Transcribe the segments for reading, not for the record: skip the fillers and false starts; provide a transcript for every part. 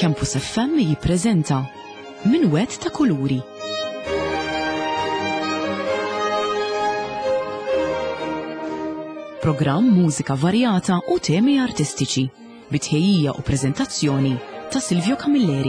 Campus FM jippreżenta Minwett ta' Kuluri. Programm mużika varjata u temi artistiċi, bitħejjija u preżentazzjoni ta' Silvio Camilleri.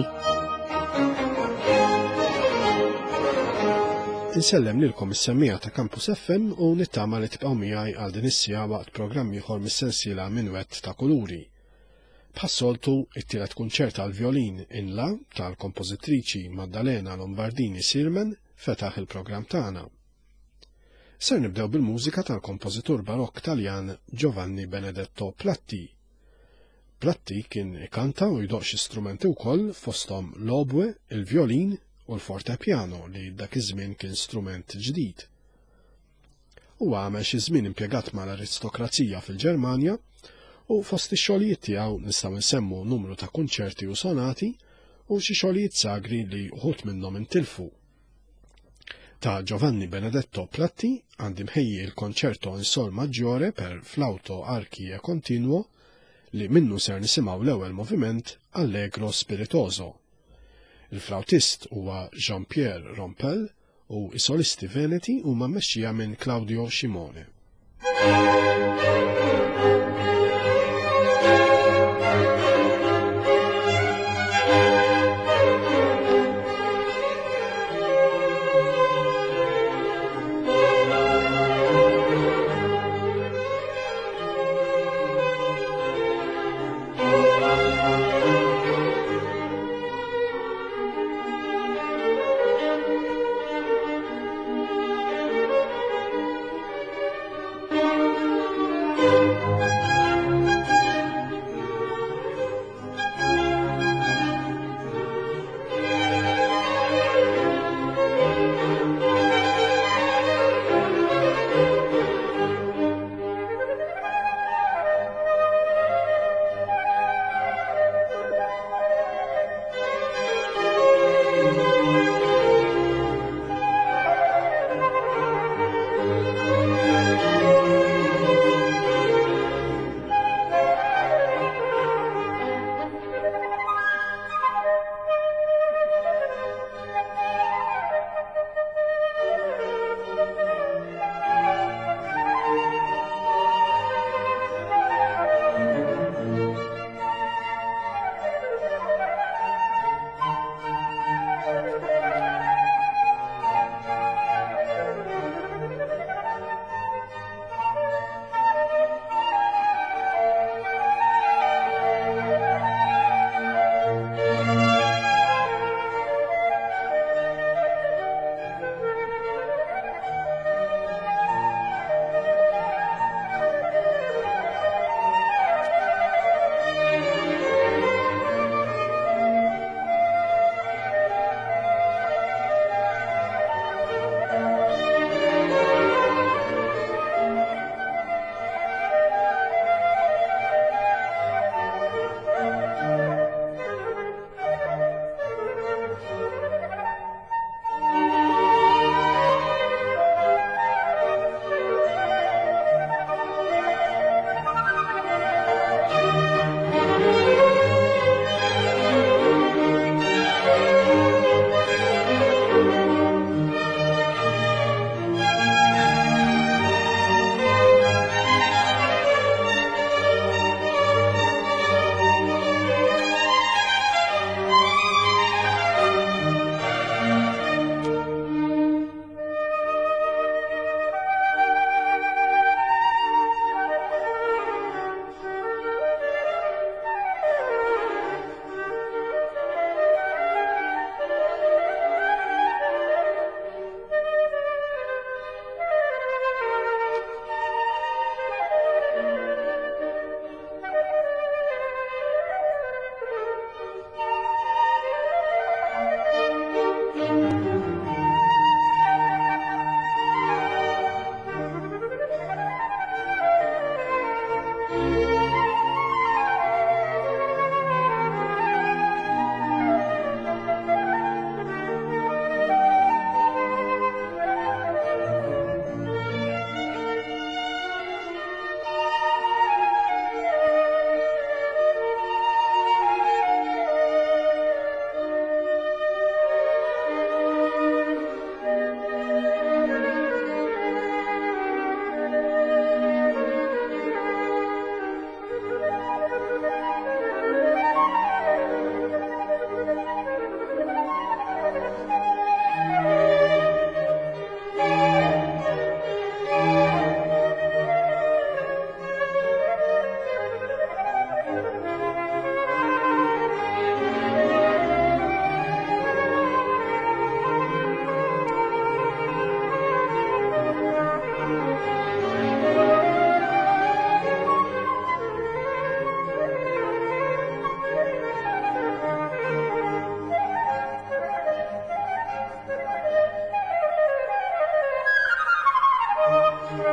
Insellem lilkom is-semmija ta' Campus FM u nittama li tibqgħu miegħi għal din is-sija waqt programm ieħor mis-sensiela Minwett ta' Kuluri. Bħas-soltu it-tielet kunċert għall-vjolin in La tal-kompożittriċi Maddalena Lombardini Sirmen fetaħ il-programm tagħna. Ser nibdew bil-mużika tal-kompożitur barokk Taljan Giovanni Benedetto Platti. Platti kien ikanta u jdoq xi strumenti wkoll fosthom l-obwe, il-vjolin u l-fortepiano li dak iż-żmien kien strument ġdid. Huwa għamel xi żmien impjegat mal-aristokrazija fil-Ġermanja u fost ix-xogħlijiet tiegħu nistgħu nsemmu numru ta' kunċerti u sonati u xi xogħlijiet sagri li uħud minnhom intilfu. Ta' Giovanni Benedetto Platti għandi mħejji il-konċerto in sol maggiore per flauto archi e continuo li minnu ser nisimgħu l-ewwel moviment Allegro Spiritoso. Il-flautist huwa Jean-Pierre Rompel u is-solisti veneti huma mmexxija minn Claudio Scimone.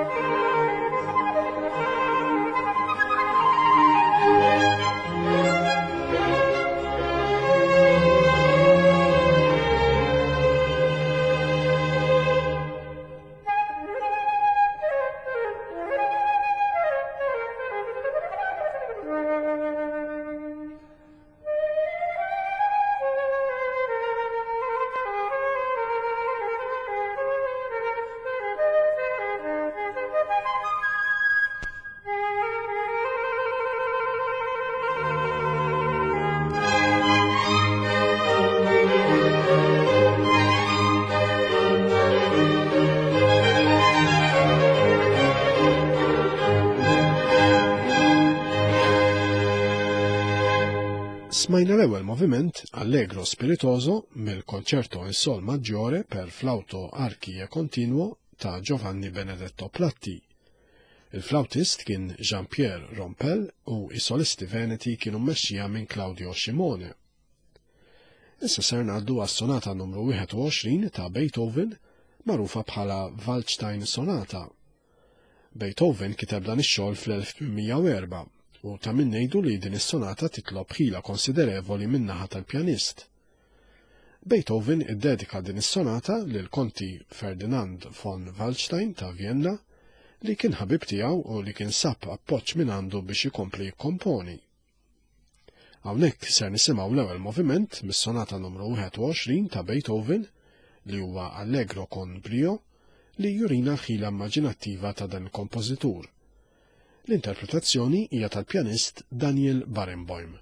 Smajna l-ewwel moviment Allegro Spiritoso mill-Konċerto in Sol Maggiore per flauto archi e continuo ta' Giovanni Benedetto Platti. Il-flautist kien Jean-Pierre Rompel u is-solisti Veneti kienu mmexxija minn Claudio Scimone. Issa ser ngħaddu għas-sonata numru 21 ta' Beethoven magħrufa bħala Waldstein Sonata. Beethoven kiteb dan ix-xogħol fl-1804 u ta' min ngħidu li din is-sonata titlob ħila konsiderevoli min-naħa tal-pjanist. Beethoven iddedika din is-sonata lil konti Ferdinand von Waldstein ta' Vienna li kien ħabib tiegħu u li kien sab appoġġ minn għandu biex ikompli jikkomponi. Hawnhekk ser nisimgħu l-ewwel moviment mis-sonata numru 21 ta' Beethoven li huwa Allegro con brio li jurina l-ħila immaġinattiva ta' dan il-kompożitur. L-interpretazzjoni hija tal-pjanist Daniel Barenboim.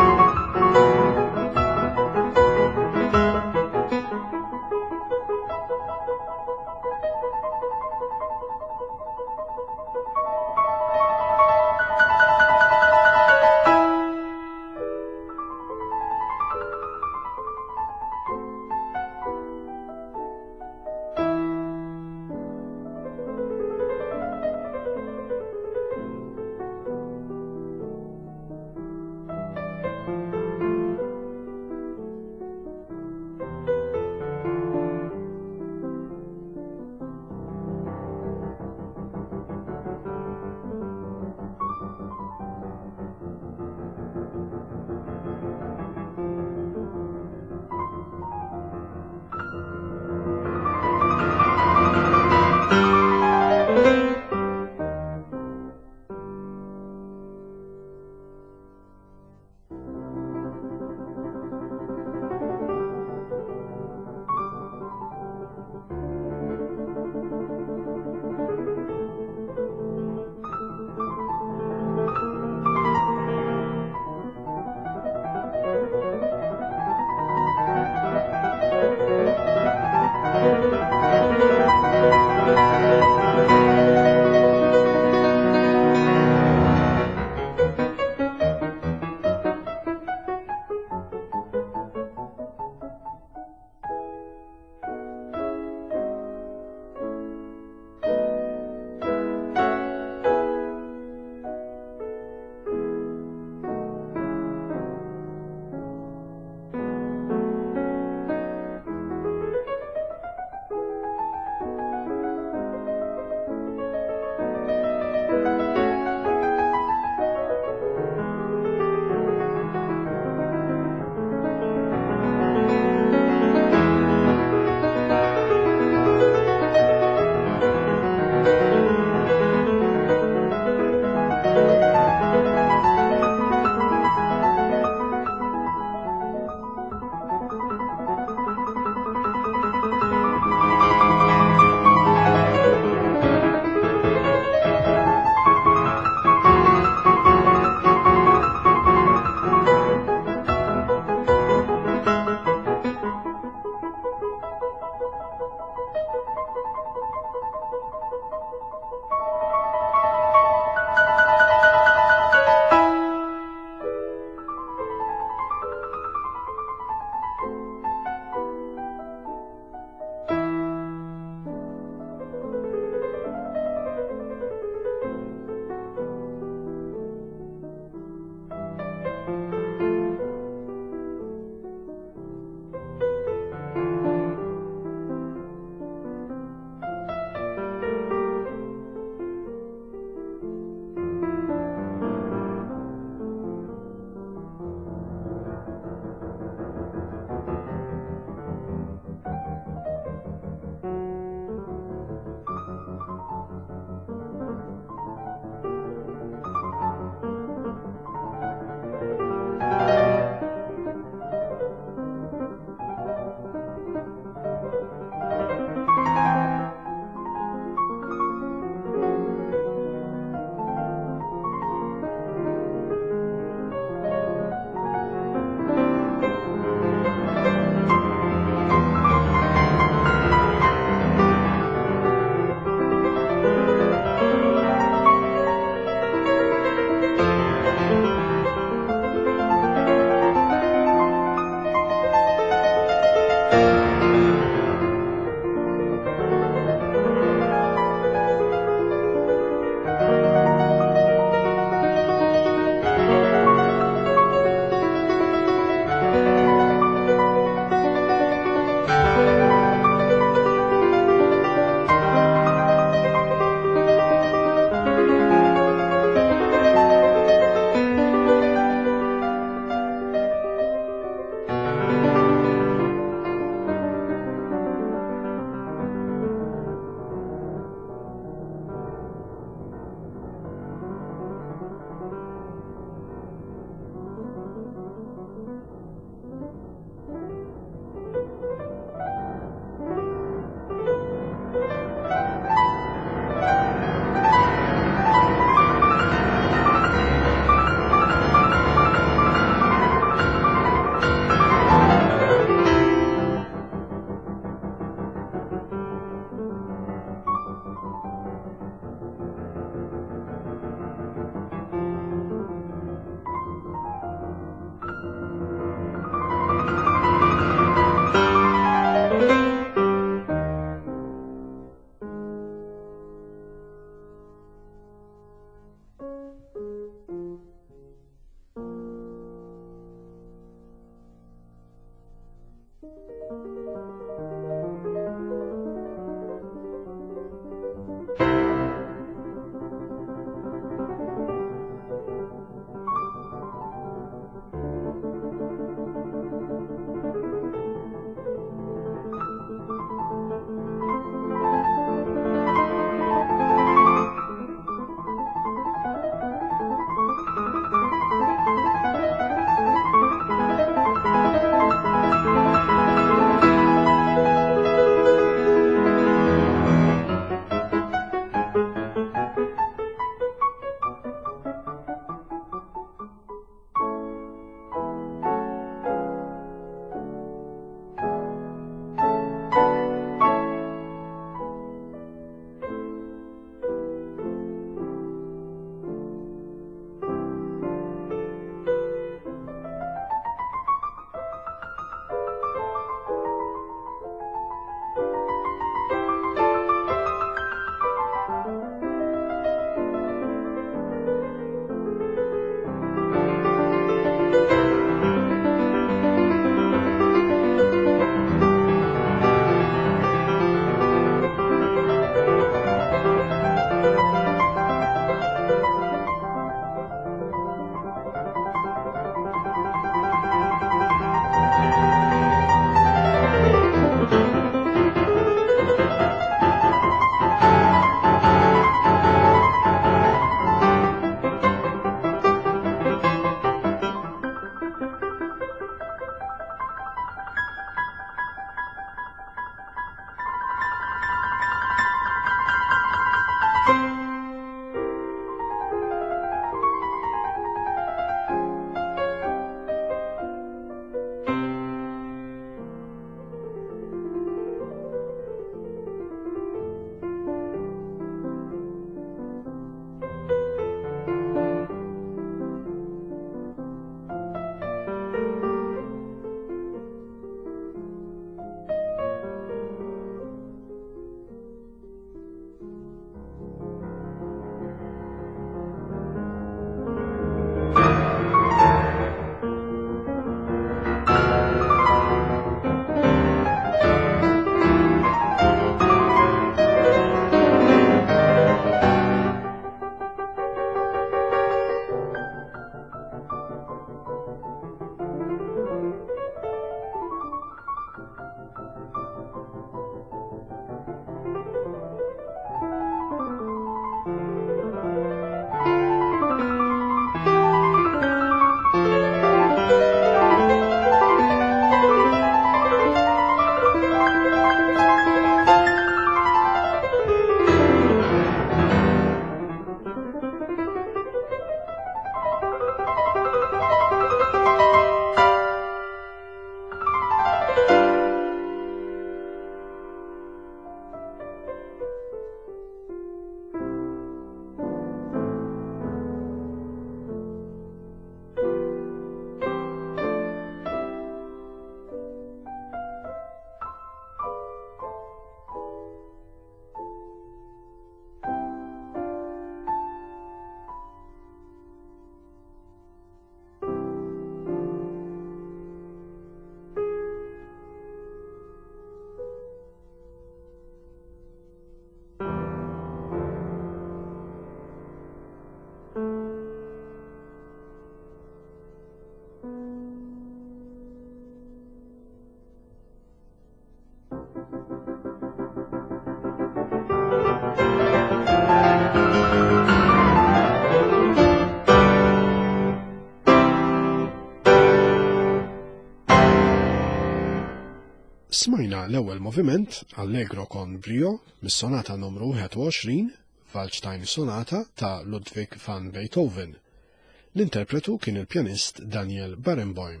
Smajna l-ewwel moviment Allegro con brio mis-sonata numru 21 Waldstein Sonata ta' Ludwig van Beethoven. L-interpretu kien il-pjanist Daniel Barenboim.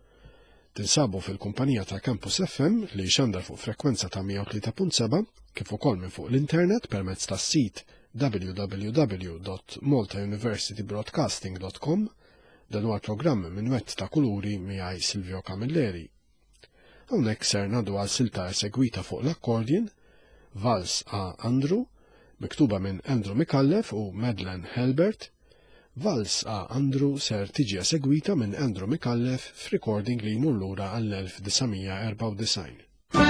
Tinsabu fil-kumpanija ta' Campus FM li xandar fuq frekwenza ta' 103.7 kif ukoll minn fuq l-internet permezz tas-sit www.maltauniversitybroadcasting.com dan huwa l-programm minn wett ta' kuluri miegħi Silvio Camilleri. Hawnhekk ser ngħaddu għal silta segwita fuq l-akkordjen, Vals a Andrew, miktuba minn Andrew Mikallef u Madeleine Helbert, Vals a Andrew ser tiġi esegwita minn Andrew McAuliffe f'recording li jmur lura għall-1994.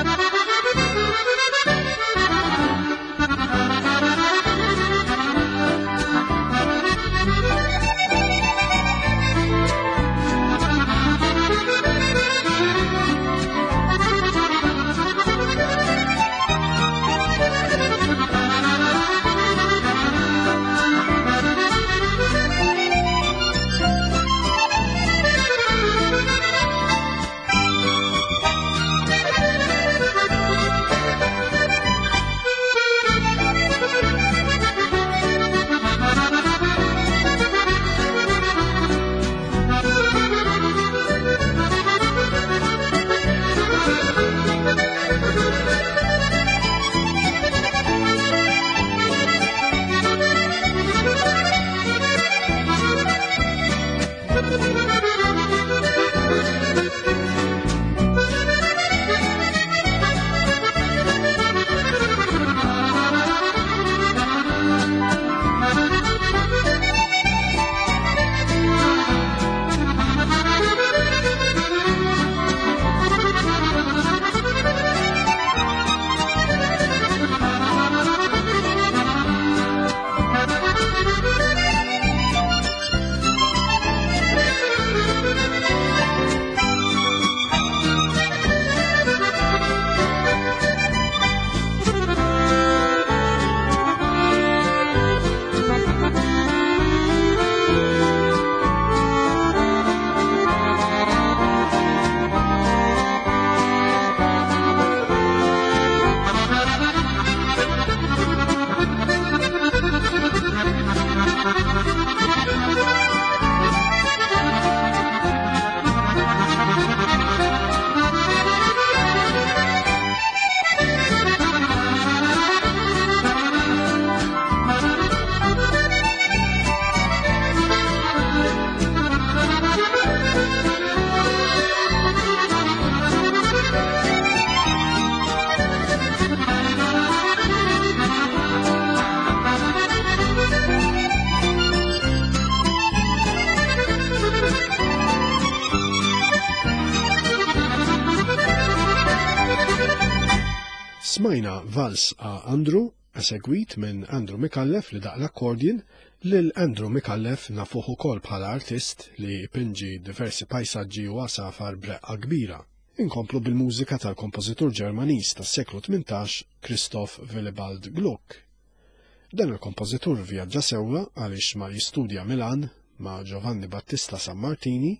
Smajna Vals a Andrew, esegwit minn Andrew McAuliffe li daq l-akkordjen, lil Andrew McAuliffe nafuh ukoll bħala artist li pinġi diversi pajsaġġi u għasafar breqqa kbira. Inkomplu bil-mużika tal-kompożitur Ġermaniż tas-seklu 18 Christoph Willibald Gluck. Dan il-kompożitur vjaġġa sewwa għaliex ma jistudja Milan ma' Giovanni Battista San Martini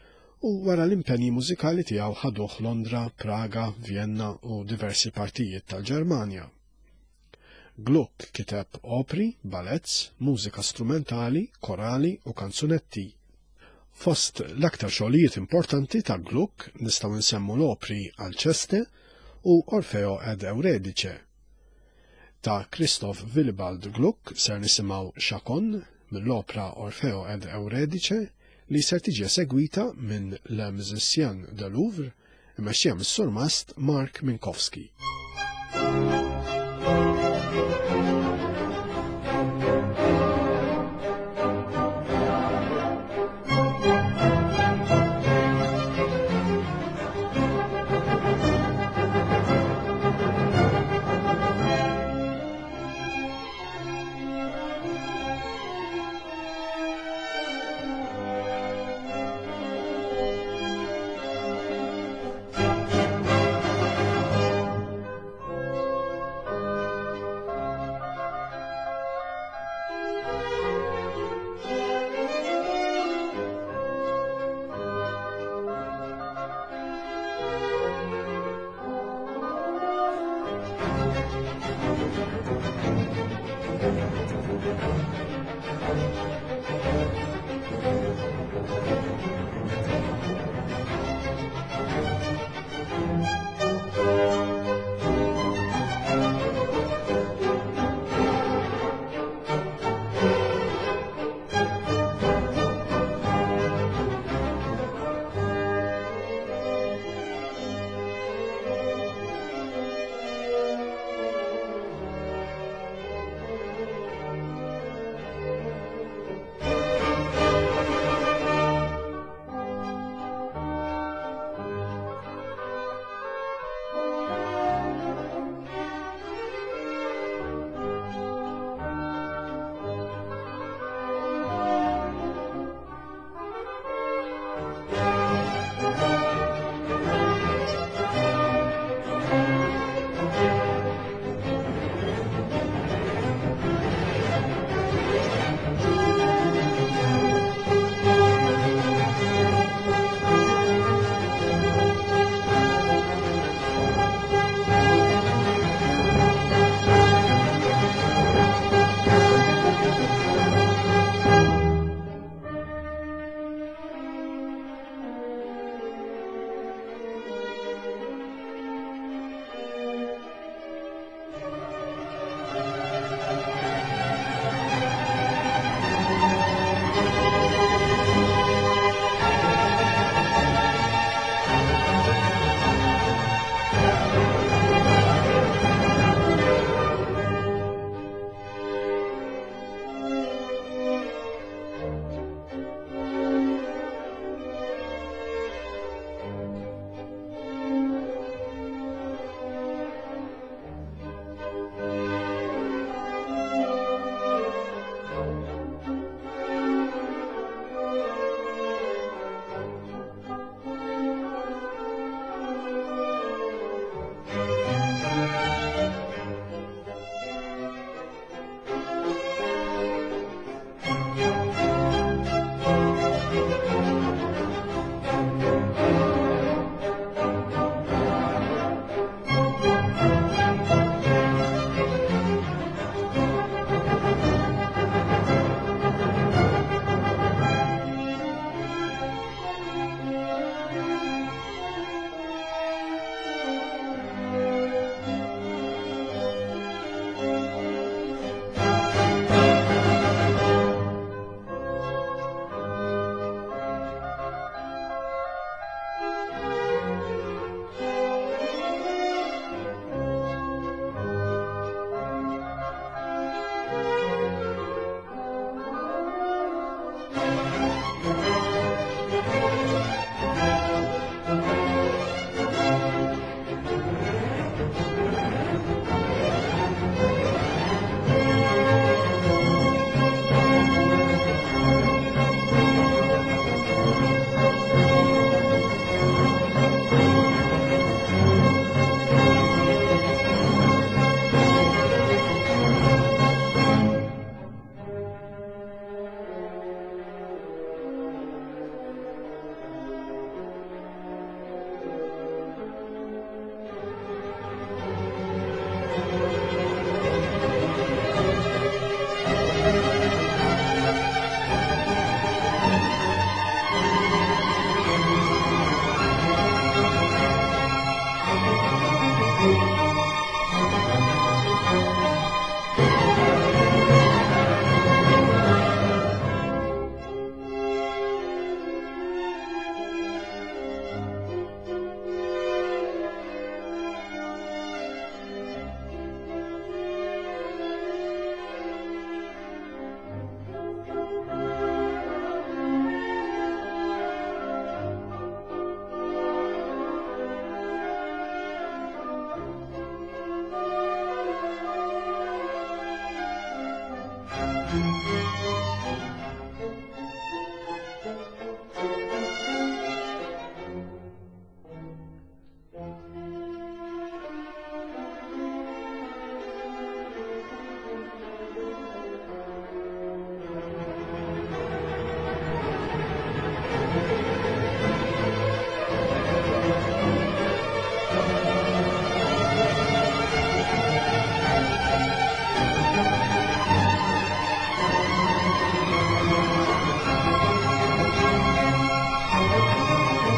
u wara l-impenji mużikali tiegħu ħaduh Londra, Praga, Vienna u diversi partijiet tal-Ġermanja. Gluck kiteb opri, balletts, mużika strumentali, korali u kanzunetti. Fost l-aktar xogħlijiet importanti ta' Gluck nistgħu nsemmu l-opri Alceste u Orfeo ed Euridice. Ta' Christoph Willibald Gluck ser nisimgħu Chaconne mill-opra Orfeo ed Euridice li ser tiġi segwita minn Le Musicien de Louvre imexxija mis-surmast Mark Minkowski.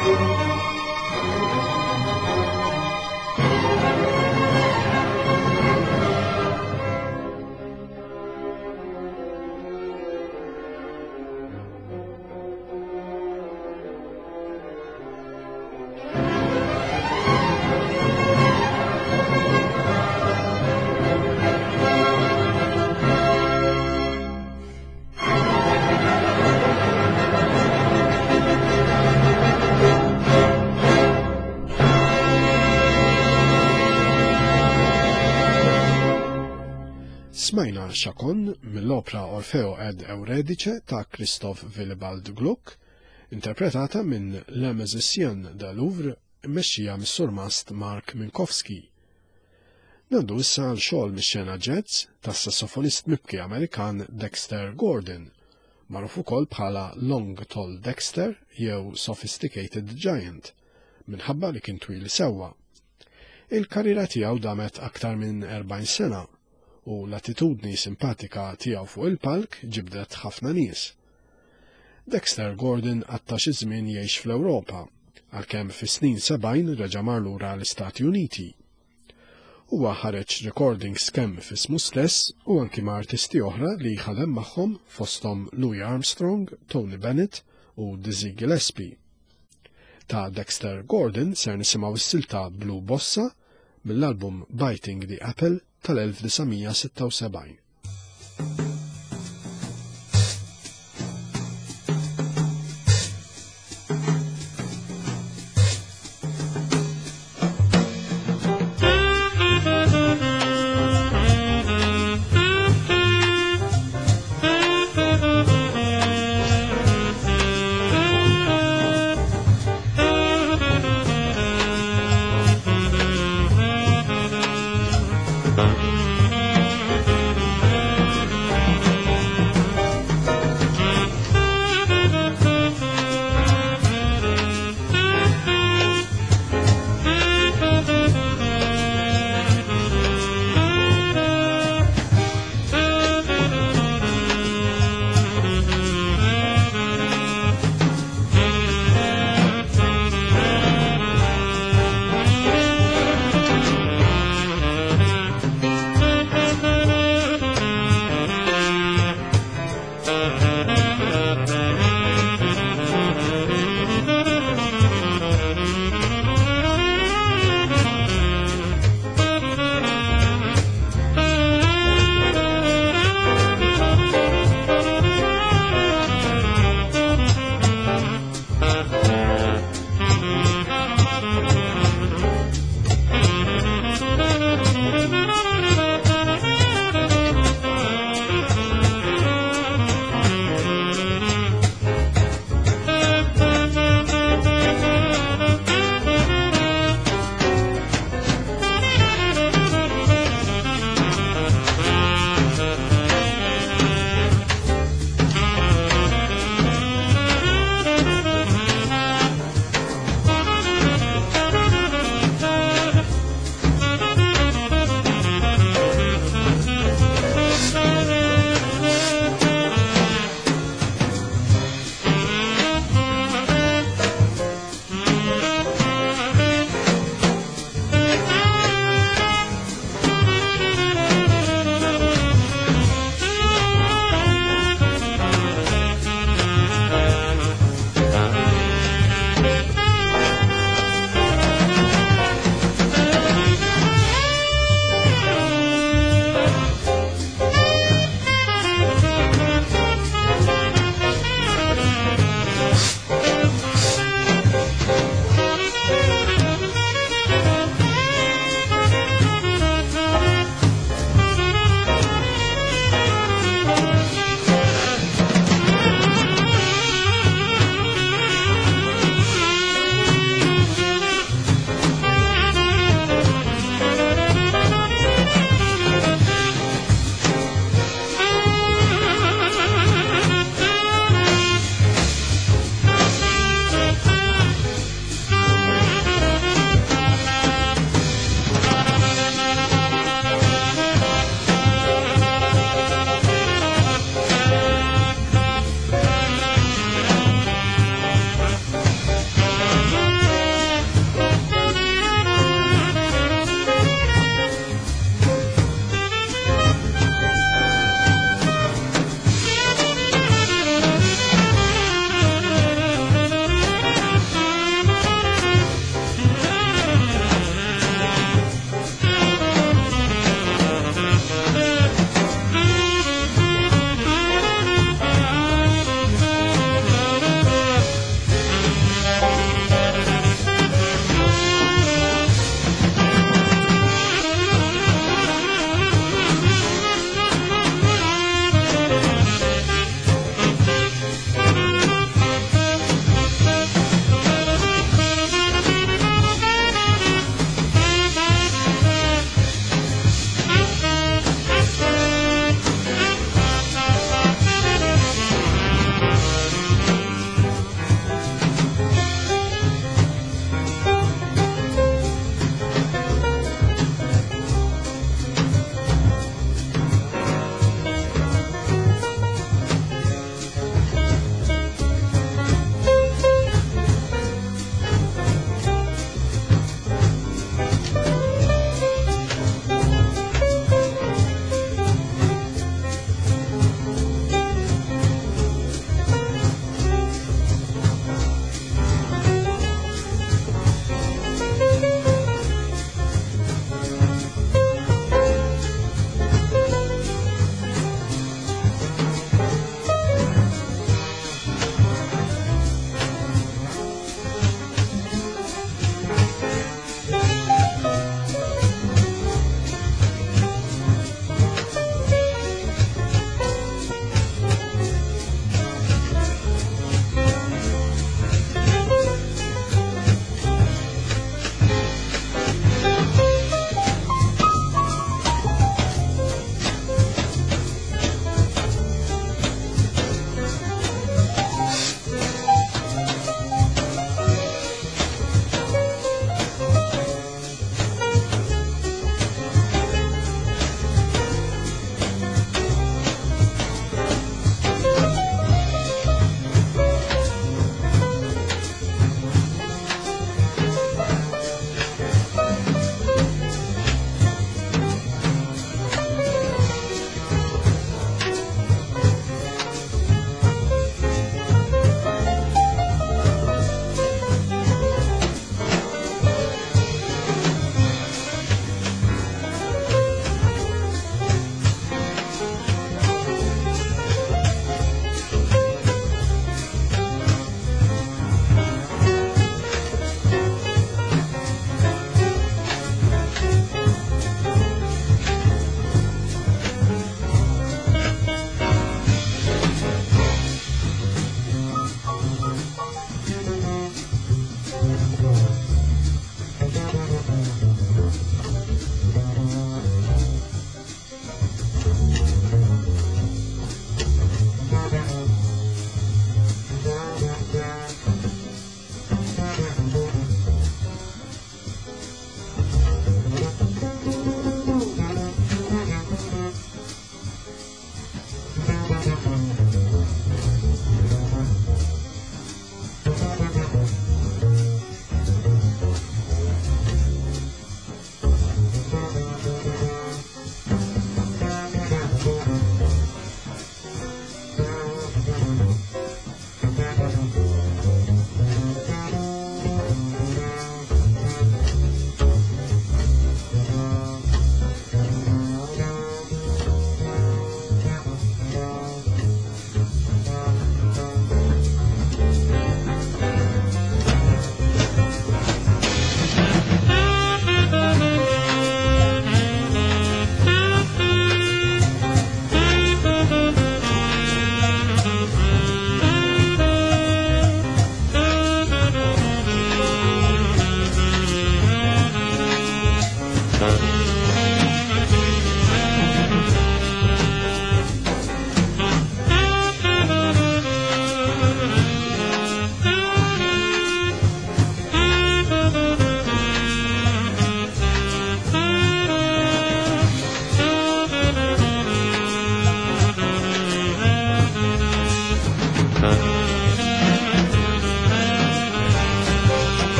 Smajna Chacon mill-opra Orfeo ed Euridice ta' Christoph Willibald Gluck, interpretata minn Le Musicien de Louvre mmexxija mis-surmast Mark Minkowski. Nandu issa għal xogħol mix-xena jazz tas-sassofonist mibki Amerikan Dexter Gordon, magħruf ukoll bħala Long Tall Dexter jew Sophisticated Giant, minħabba li kien twil sewwa. Il-karriera tiegħu damet aktar minn 40 sena, u l-attitudni simpatika tiegħu fuq il-palk ġibdet ħafna nies. Dexter Gordon għatta xi żmien jgħix fl-Ewropa, għalkemm fis-snin 70 reġa' mar lura l-Istati Uniti. Huwa ħareġ recordings kemm f'ismu stess u anki ma' artisti oħra li ħadem magħhom fosthom Louis Armstrong, Tony Bennett u Dizzy Gillespie. Ta' Dexter Gordon ser nisimgħu s-silta Blue Bossa mill-album Biting the Apple tal-1976.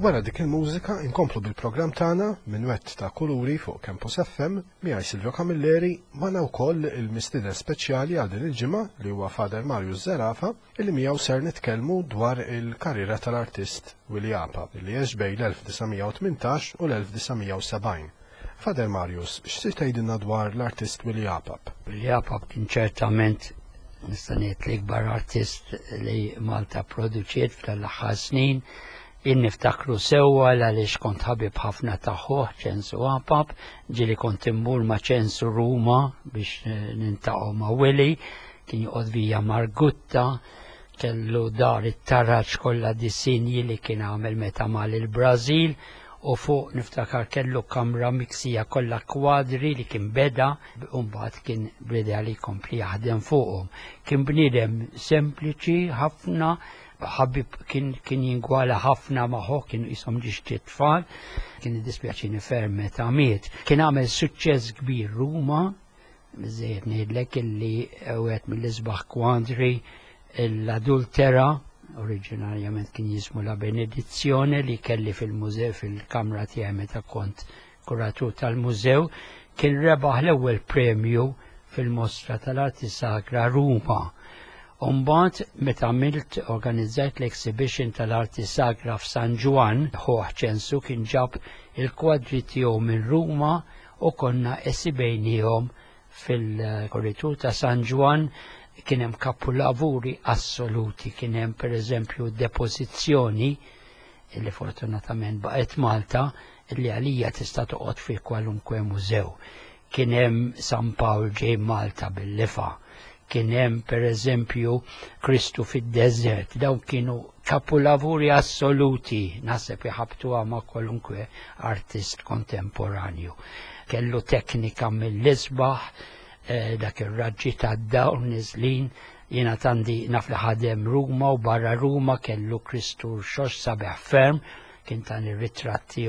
Wara dik il-mużika inkomplu bil-programm tagħna Minwett ta' Kuluri fuq Campus FM miegħi Silvio Camilleri magħna wkoll il-mistieden speċjali għal din il-ġimgħa li huwa Father Marius Zerafa illi miegħu ser nitkellmu dwar il-karriera tal-artist Willy Apap li għex bejn l-1918 u l-1970. Father Marius, x'si tgħidilna dwar l-artist Willy Apap? Willy Apap kien ċertament nista' ngħid l-ikbar artist li Malta produċiet fl-aħħar snin. Niftakru sewwa għaliex kont ħabib ħafna taħħuh ċensu Apap, ġieli kont immur ma' ċensu Ruma biex nintaqgħu ma' Willy, kien joqgħod via Margutta, kellu dar it-tarraġ kollha disinji li kien għamel meta mal il-Brażil u fuq niftakar kellu kamra miksija kollha kwadri li kien beda u mbagħad kien beda li jkompli jaħdem fuqhom. Kien bniedem sempliċi ħafna, ħabib kien jingwala ħafna maħu, kien jisom ġiġti tfal, kien dispjaċini ferm meta miet. Kien għamel suċċess kbir Ruma, biżejjed ngħidlek illi wieħed mill-isbaħ kwadri l-Adultera, oriġinarjament kien jismu La Benedizione li kelli fil-mużew fil-kamra tiegħi meta kont kuratur tal-mużew, kien rebaħ l-ewwel premju fil-Mostra tal-Arti Sagra Ruma. Umbagħad meta għamilt organizzajt l-exhibition tal-Arti Sagra f'San Juan, ħuħ ċensu kien ġab il-kwadri tiegħu minn Ruma u konna esibejnihom fil-korritur ta' San Juan. Kien hemm kapolavuri assoluti, kien hemm pereżempju depożizzjoni illi fortunatament baqgħet Malta illi għalija tista' toqgħod fi kwalunkwe mużew. Kien hemm San Pawl ġej Malta bil-lifa. Kien hemm pereżempju Kristu fid-Deżert, dawn kienu kapolavuri assoluti, naħseb iħabtuha ma' kwalunkwe artist kontemporanju. Kellu teknika mill-isbaħ, dak ir-raġġi tad-dawn niżlin, jiena tandi naf li ħadem Ruma u barra Ruma kellu Kristu xox sabeħ ferm, kien tan ir-ritratti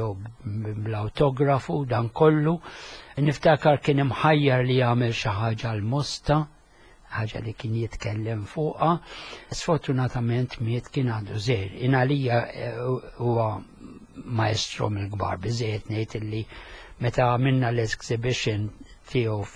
bl-autografu dan kollu. Niftakar kien imħajjar li jagħmel xi ħaġa l-Mosta, ħaġa li kien jitkellem fuqha. Sfortunatament miet kien għandu żgħir. Għalija huwa maestro mill-kbar, biżejjed ngħid illi meta għamilna l-exhibition tiegħu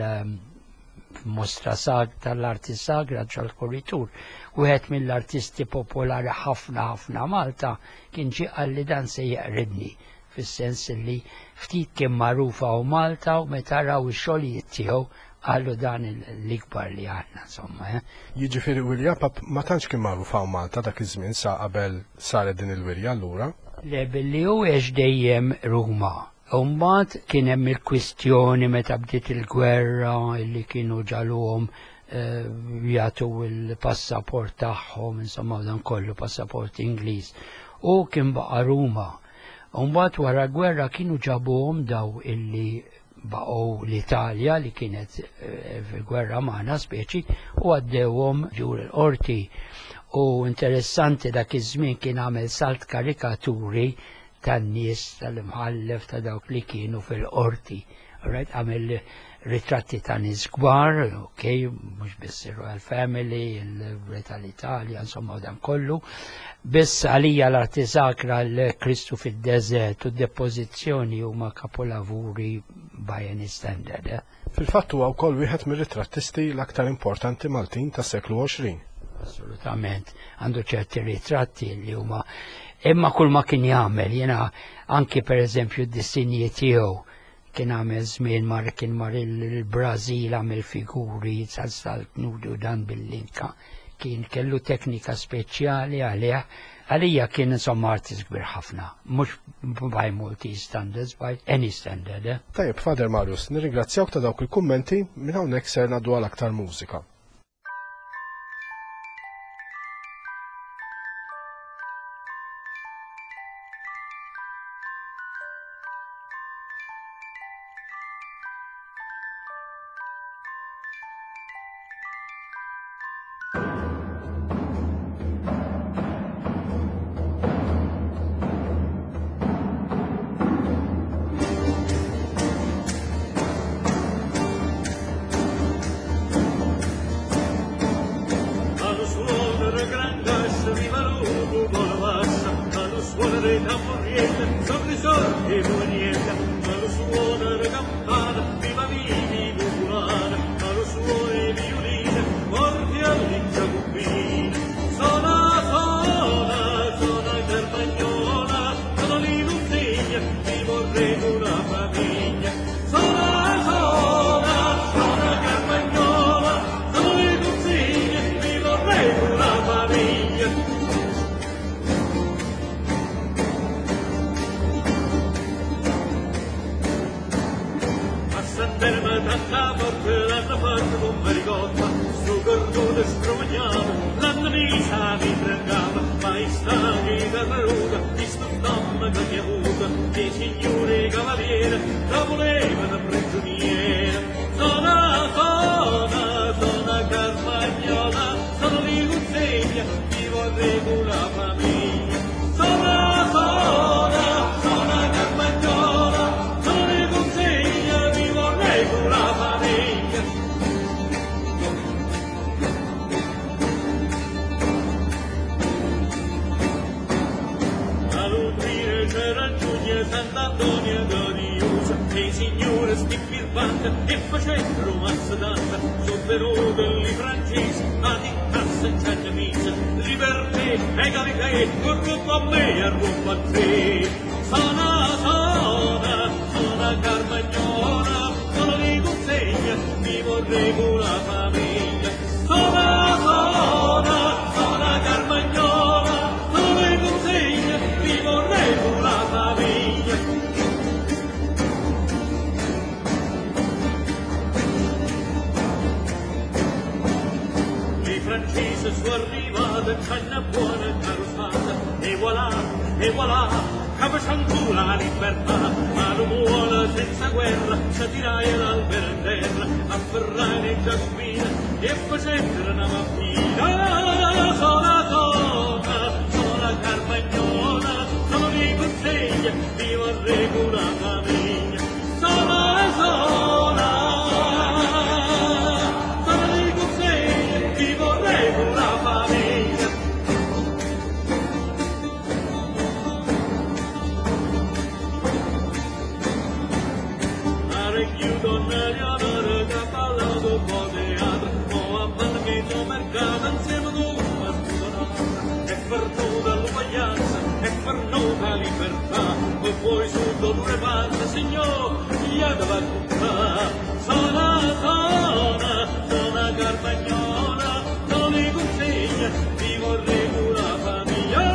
fil-Mostra tal-Arti Sagra ġol-Korritur, wieħed mill-artisti popolari ħafna Malta kien ġie qal li dan se jaqridni, fis-sens li ftit kien magħrufa u Malta u meta raw ix-xogħlijiet tiegħu għallu dan l-ikbar li għandna, insomma. Jiġifieri Willy Apap ma tantx kien magħruf hawn Malta dak iż-żmien sa qabel saret din il-wirja allura? Le billi hu għex dejjem Ruma. Mbagħad kien hemm il-kwistjoni meta bdiet il-gwerra illi kienu ġaluhom jagħtu il-passaport tagħhom, insomma dan kollu passaport Ingliż. U kien baqa' Ruma. Mbagħad wara l-gwerra kienu ġabuhom daw illi baqgħu l-Italja li kienet fil-gwerra magħna speċi u għaddewhom ġur il-qorti. U interessanti dak iż-żmien kien għamel salt karikaturi tan-nies tal-imħallef ta' dawk li kienu fil-qorti. Għamel ritratti ta' nies kbar, mhux biss ir-Royal Family, il-Re tal-Italja, insomma dan kollu. Biss għalija l-Arti Sagra l-Kristu fid-Deżert u d-depożizzjoni huma kapolavuri by any standard. Fil-fatt huwa wkoll wieħed mir-ritrattisti l-aktar importanti Maltin tas-seklu 20. Assolutament, għandu ċerti ritratti li huma imma kull ma kien jagħmel, jiena anki pereżempju d-disinji tiegħu kien għamel żmien kien mar il-Brażil għamel figuri sal-salt nudu dan bil-linka. Kien kellu teknika speċjali għalija kien insomma artist kbir ħafna, mhux by multi standards, by any standard. Tajjeb, Father Marius, nirringrazzjawk ta' dawk il-kummenti minn hawnhekk ser ngħaddu għal aktar mużika. vista che da venuta, visto donna che mi ha avuta, che signore cavaliere, la volevano prigioniera. Sono Carmagnola, sono di consegna, vivo a regola famiglia. Sono Carmagnola, sono di consegna, vivo a regola famiglia. A Lutrire c'era Giulia Sant'Antonio Doniusa, e i signori stippirvante e facendo romanza tanta, sono venuti i francesi, ma di cassa e c'è misa, libertà, egalità, corruppo a me e rompo a te. Sono Carmagnola, sono di consegna, mi vorrei con la famiglia. Sono Carmagnola, sono di consegna, mi vorrei con la famiglia. Francese sono arrivata, c'è una buona carrozzata, e voilà, capisciamo la libertà, ma non vuole senza guerra, si tiraia l'albero in terra, afferrare in giaspina, e facendo una mappina. Sono Carmagnola, sono di consegna, mi vorrei con la famiglia. Sono di consegna, mi vorrei con la famiglia. Chiudo nell'amore che ha parlato un po' teatro, mo' a Palmito mercato insieme con una scusa, è perduta l'uguaglianza, è perduta la libertà, e poi su due parti, signor, gli ha da raccontare. Sono Carmagnola, non mi consegna, mi vorrei con la famiglia.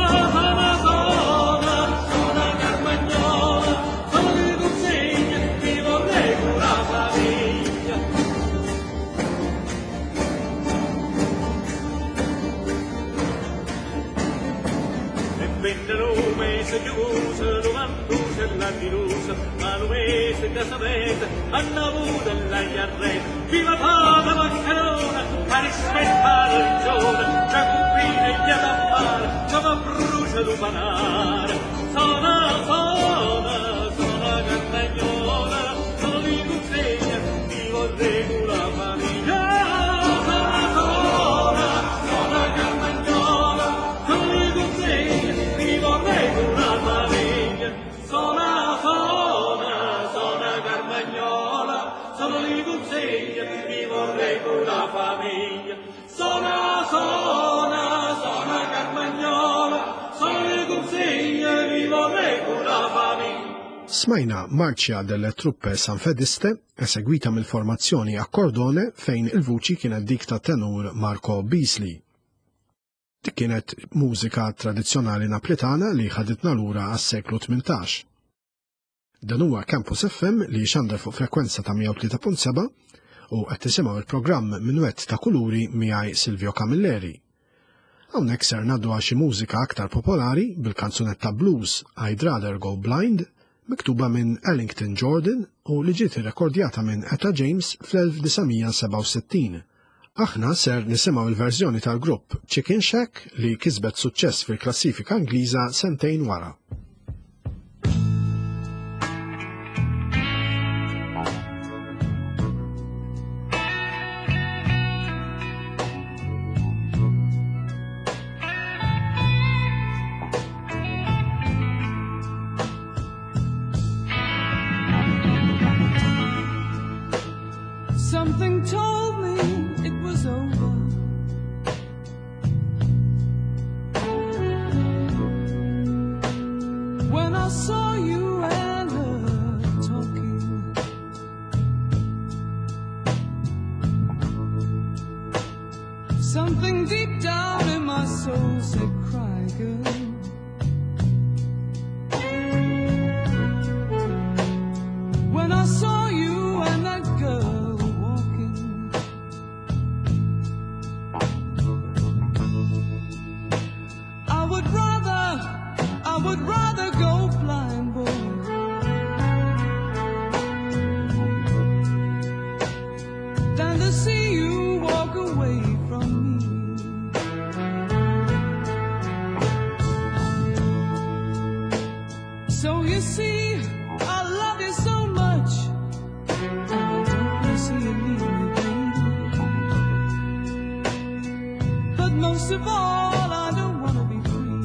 Vennero mese chiuso, domandose la dirusa, ma lo mese che sapete, hanno avuto la iarreta. Viva Papa Maccarona, a rispettare la religione, già cupine gli ad affare, come brucia l'umanare. Sono Carmagnola, sono di consegna, mi vorrei con la famiglia. Sono Carmagnola, sono di consegna, mi vorrei con la famiglia. Sono Carmagnola, sono di consegna, mi vorrei con la famiglia. Sono Carmagnola, sono di consegna, mi vorrei con la famiglia. Smajna marċja delle truppe sanfediste eseguita mill-formazzjoni Accordone fejn il-vuċi kienet dik ta' tenur Marco Beasley. Dik kienet mużika tradizzjonali napletana li ħaditna lura għas-seklu 18. Dan huwa Campus FM li xandar fuq frekwenza ta' 103.7 u qed tisimgħu il-programm Minuett ta' Kuluri miegħi Silvio Camilleri. Hawnhekk ser ngħaddu għal xi mużika aktar popolari bil-kanzunetta blues I'd Rather Go Blind, miktuba minn Ellington Jordan u li ġiet irrekordjata minn Etta James fl-1967. Aħna ser nisimgħu il-verżjoni tal-grupp Chicken Shack li kisbet suċċess fil-klassifika Ingliża sentejn wara. Something told me it was over. When I saw you and her talking, something deep down in my soul said, cry, girl. When I saw you and that girl walking, I most of all, I don't want to be free.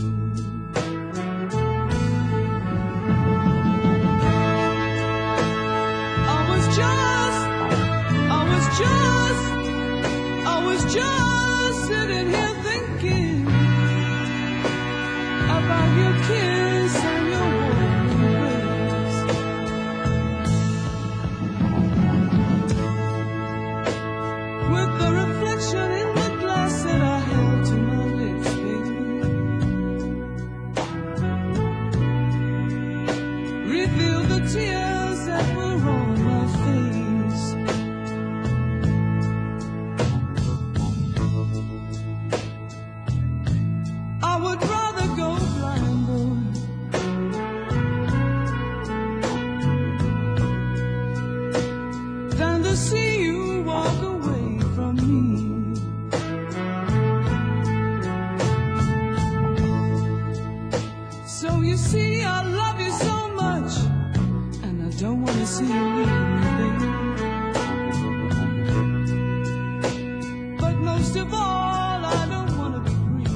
I was just sitting here thinking about your kiss and your warm embrace. With the reflection in the glass that I held to my lips, baby, revealed the tears that were on my face. I would rather go blind, boy, than to see you walk away from me. So you see, I love you so much, and I don't want to see you leave me, baby. But most of all, I don't want to be free.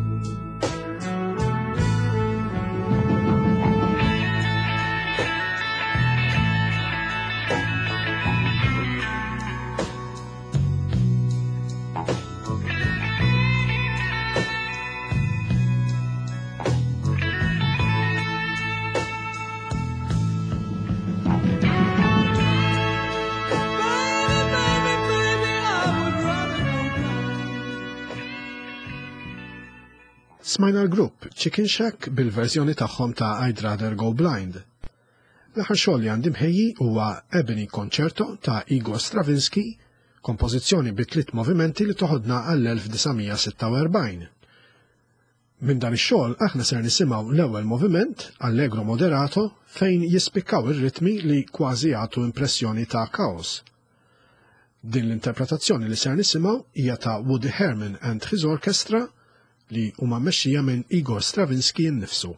Smajna l-grupp Chicken Shack bil-verżjoni tagħhom ta' I'd Rather Go Blind. L-aħħar xogħol li għandi mħejji huwa Ebony Concerto ta' Igor Stravinsky, kompożizzjoni bi 3 movimenti li toħodna għall-1946. Minn dan ix-xogħol aħna ser nisimgħu l-ewwel moviment, Allegro Moderato, fejn jispikkaw ir-ritmi li kważi jagħtu impressjoni ta' kaos. Din l-interpretazzjoni li ser nisimgħu hija ta' Woody Herman and His Orchestra li huma mmexxija minn Igor Stravinsky innifsu.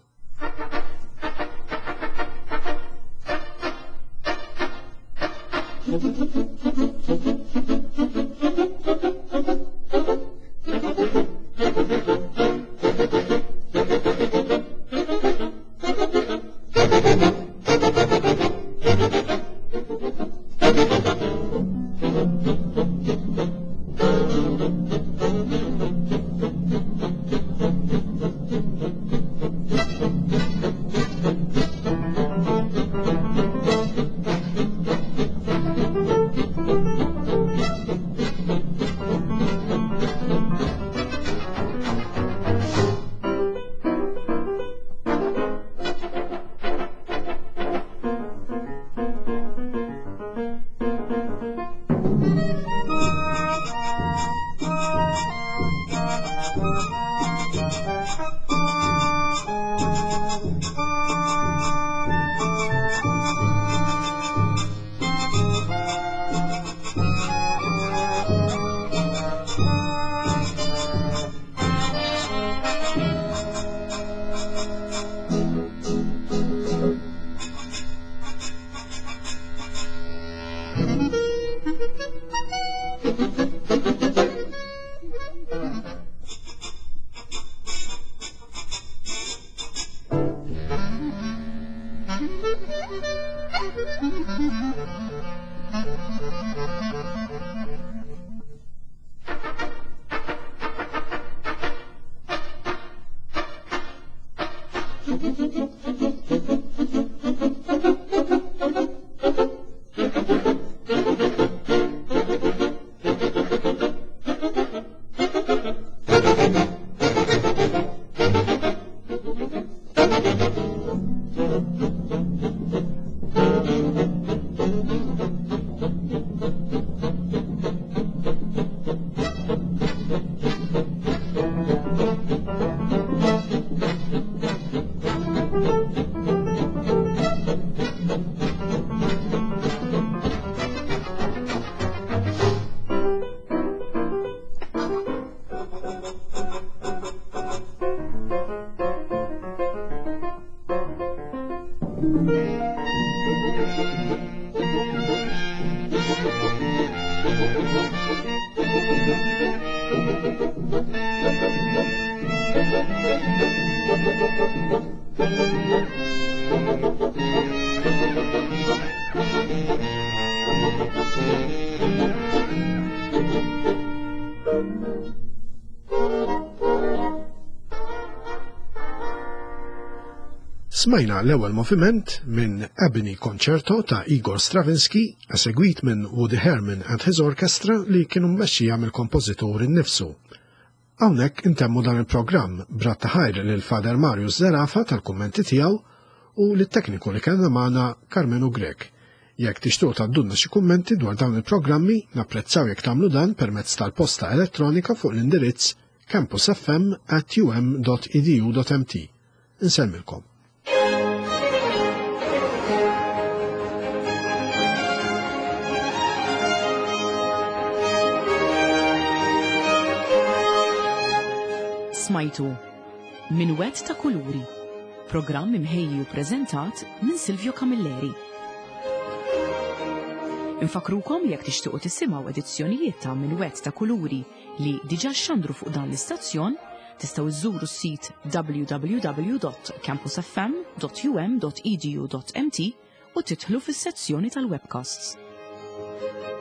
Smajna l-ewwel moviment minn Ebony Concerto ta' Igor Stravinsky, esegwit minn Woody Herman and his Orchestra li kienu mmexxija mill-kompożitur innifsu. Hawnhekk intemmu dan il-programm b'rat taħajr lil Fader Marius Zerafa tal-kummenti tiegħu u lit-tekniku li kellna magħna Carmenu Grek. Jekk tixtiequ tgħaddulna xi kummenti dwar dawn il-programmi, napprezzaw jekk tagħmlu dan permezz tal-posta elettronika fuq l-indirizz campusfm@um.edu.mt. Insemmilkom. Smajtu Minwett ta' Kuluri, programm imħejji u preżentat minn Silvio Camilleri. Infakrukom jekk tixtiequ tisimgħu edizzjonijiet ta' Minwett ta' Kuluri li diġà xandru fuq dan l-istazzjon, tistgħu iżżuru s-sit www.campusfm.um.edu.mt u tidħlu fis-sezzjoni tal-webcasts.